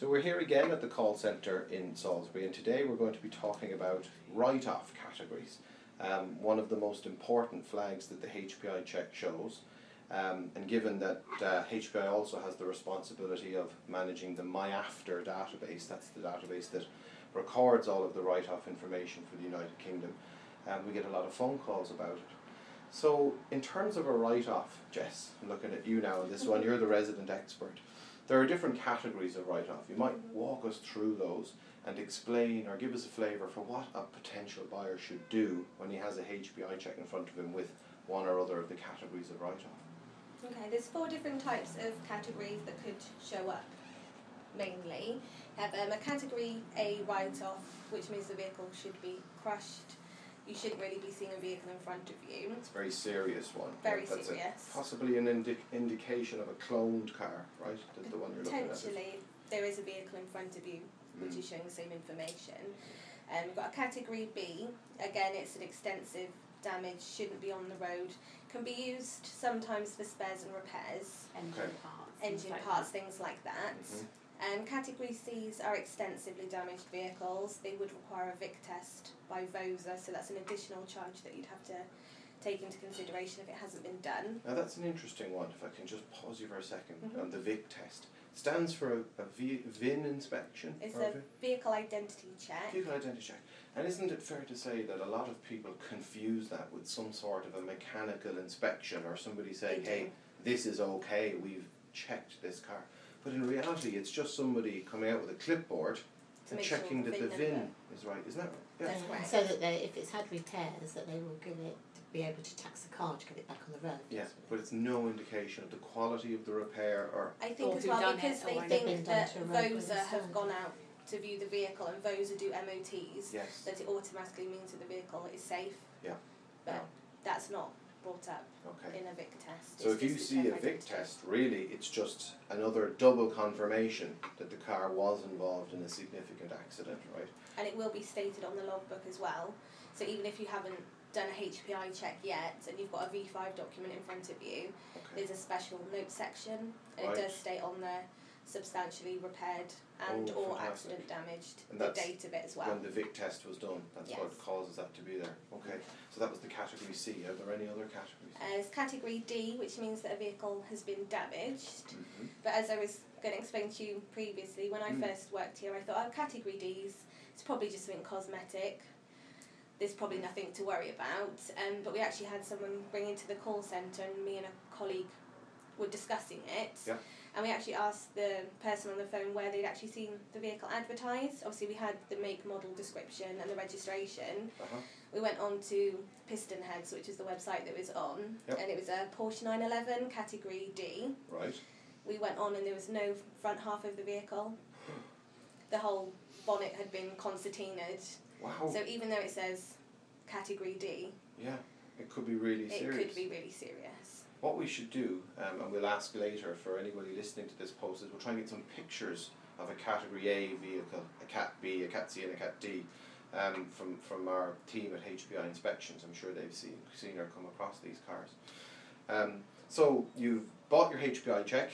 So we're here again at the call centre in Salisbury, and today we're going to be talking about write-off categories. One of the most important flags that the HPI check shows, and given that HPI also has the responsibility of managing the MyAfter database, that's the database that records all of the write-off information for the United Kingdom, we get a lot of phone calls about it. So in terms of a write-off, Jess, I'm looking at you now on this one, you're the resident expert. There are different categories of write-off. You might walk us through those and explain or give us a flavour for what a potential buyer should do when he has a HPI check in front of him with one or other of the categories of write-off. Okay, there's 4 different types of categories that could show up, mainly. You have a Category A write-off, which means the vehicle should be crushed. You shouldn't really be seeing a vehicle in front of you. It's a very serious one. Very That's serious. Possibly an indication of a cloned car, right? That's the one you're looking at. Potentially, there is a vehicle in front of you which is showing the same information. We've got a Category B. Again, it's an extensive damage, shouldn't be on the road. Can be used sometimes for spares and repairs. Engine parts, things like that. Category C's are extensively damaged vehicles. They would require a VIC test by VOSA, so that's an additional charge that you'd have to take into consideration if it hasn't been done. Now that's an interesting one, if I can just pause you for a second. The VIC test stands for a VIN inspection? It's a vehicle identity check. Vehicle identity check. And isn't it fair to say that a lot of people confuse that with some sort of a mechanical inspection or somebody saying, hey, this is okay, we've checked this car. But in reality, it's just somebody coming out with a clipboard and checking that the VIN is right. Isn't that right? Yeah. That's right. So that if it's had repairs, that they will give it to be able to tax the car to get it back on the road. Yeah, but it's no indication of the quality of the repair or... I think as well, because they think that VOSA have gone out to view the vehicle and VOSA do MOTs, that it automatically means that the vehicle is safe. Yeah. But that's not brought up in a VIC test. So if you see a VIC test, really it's just another double confirmation that the car was involved in a significant accident, right? And it will be stated on the logbook as well. So even if you haven't done a HPI check yet and you've got a V5 document in front of you, there's a special note section, and it does state on there substantially repaired and or accident damaged, and the date of it as well. When the VIC test was done, that's what causes that to be there. Okay, so that was the Category C. Are there any other categories? There's Category D, which means that a vehicle has been damaged. But as I was going to explain to you previously, when I first worked here, I thought, Category D's, it's probably just something cosmetic. There's probably nothing to worry about. But we actually had someone bring into the call centre, and me and a colleague were discussing it. Yeah. And we actually asked the person on the phone where they'd actually seen the vehicle advertised. Obviously, we had the make, model description and the registration. We went on to Piston Heads, which is the website that it was on, and it was a Porsche 911 Category D. Right. We went on and there was no front half of the vehicle. The whole bonnet had been concertinaed. Wow. So even though it says Category D, it could be really serious. It could be really serious. What we should do, and we'll ask later for anybody listening to this post, is we'll try and get some pictures of a Category A vehicle, a Cat B, a Cat C and a Cat D from our team at HPI Inspections. I'm sure they've seen or come across these cars. So you've bought your HPI check,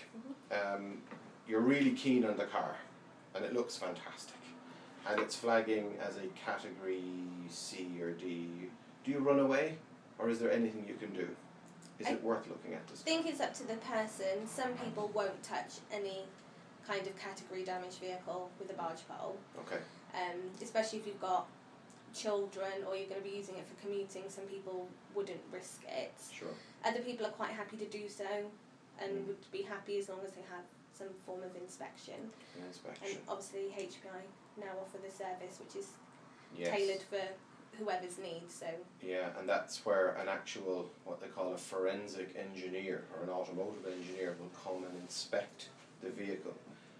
you're really keen on the car and it looks fantastic and it's flagging as a Category C or D. Do you run away or is there anything you can do? Is it worth looking at this? I think it's up to the person. Some people won't touch any kind of category damaged vehicle with a barge pole. Okay. Especially if you've got children or you're going to be using it for commuting, some people wouldn't risk it. Sure. Other people are quite happy to do so and would be happy as long as they have some form of inspection. And obviously HPI now offer the service which is tailored for whoever's needs. So and that's where an actual, what they call a forensic engineer or an automotive engineer will come and inspect the vehicle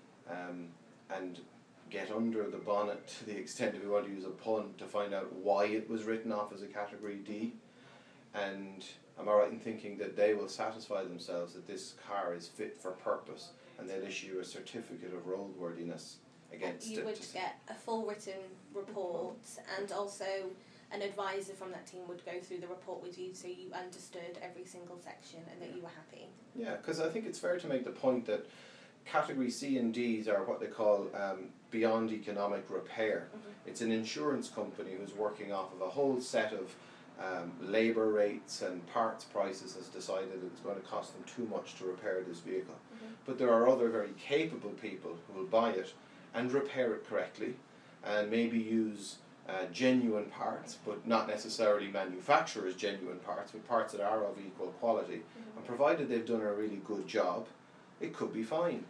and get under the bonnet to the extent, if we want to use a pun, to find out why it was written off as a Category D. And am I right in thinking that they will satisfy themselves that this car is fit for purpose and they'll issue a certificate of roadworthiness against it? You would get a full written report, and also an advisor from that team would go through the report with you so you understood every single section and that you were happy. Yeah, because I think it's fair to make the point that category C and Ds are what they call beyond economic repair. It's an insurance company who's working off of a whole set of labour rates and parts prices, has decided it's going to cost them too much to repair this vehicle. But there are other very capable people who will buy it and repair it correctly, and maybe use genuine parts, but not necessarily manufacturers' genuine parts, but parts that are of equal quality. And provided they've done a really good job, it could be fine.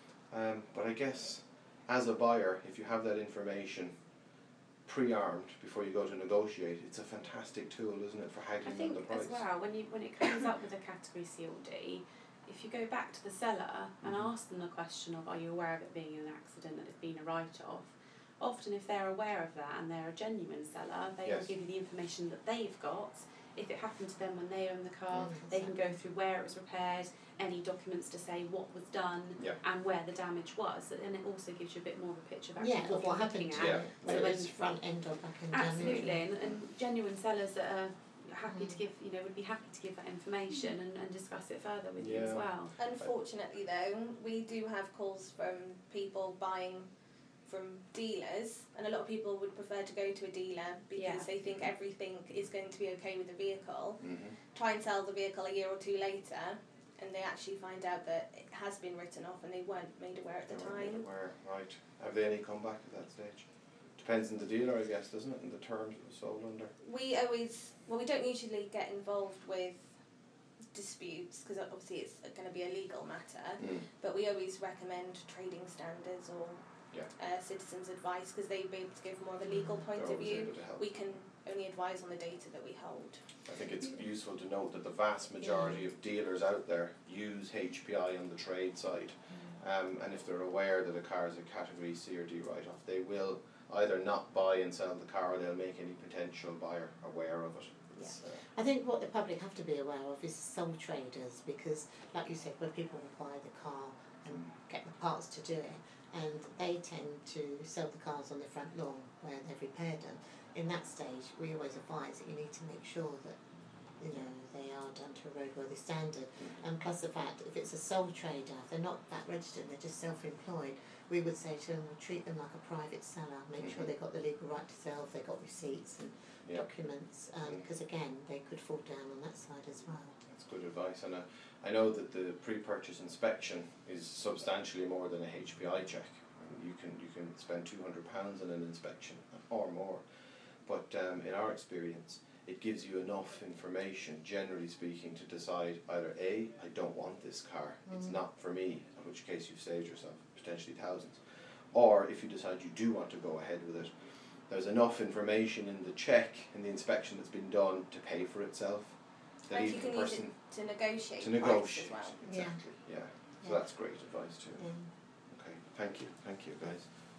But I guess as a buyer, if you have that information pre-armed before you go to negotiate, it's a fantastic tool, isn't it, for haggling on the price? As well, when it comes up with a category C or D, if you go back to the seller and ask them the question of, are you aware of it being an accident, that it's been a write-off, often if they're aware of that and they're a genuine seller, they will give you the information that they've got. If it happened to them when they own the car, they can go through where it was repaired, any documents to say what was done and where the damage was, and it also gives you a bit more of a picture of actually what happened to it, whether it's front end or back end. Absolutely, and genuine sellers that are happy to give, would be happy to give that information and discuss it further with you as well. Unfortunately though, we do have calls from people buying from dealers, and a lot of people would prefer to go to a dealer because they think everything is going to be okay with the vehicle. Try and sell the vehicle a year or two later, and they actually find out that it has been written off and they weren't made aware at the time. Right. Have they any comeback at that stage? Depends on the dealer, I guess, doesn't it, and the terms it was sold under? We don't usually get involved with disputes because obviously it's going to be a legal matter, but we always recommend trading standards or citizens' advice because they'd be able to give more of a legal point of view. We can only advise on the data that we hold. I think it's useful to note that the vast majority of dealers out there use HPI on the trade side, and if they're aware that a car is a category C or D write-off, they will either not buy and sell the car, or they'll make any potential buyer aware of it. I think what the public have to be aware of is sole traders, because like you said, where people will buy the car and get the parts to do it, and they tend to sell the cars on the front lawn where they've repaired them. In that stage, we always advise that you need to make sure that they are done to a roadworthy standard. And plus the fact, if it's a sole trader, if they're not that registered, they're just self-employed, we would say to them, treat them like a private seller, make sure they've got the legal right to sell, if they've got receipts and documents, because again, they could fall down on that side as well. That's good advice, and I know that the pre-purchase inspection is substantially more than a HPI check. You can spend £200 on an inspection or more, but in our experience, it gives you enough information, generally speaking, to decide either A, I don't want this car, it's not for me, in which case you've saved yourself potentially thousands, or if you decide you do want to go ahead with it, there's enough information in the check, in the inspection that's been done, to pay for itself. That and even you can the person use it to negotiate. To negotiate, as well. exactly. So that's great advice too. Okay, thank you guys.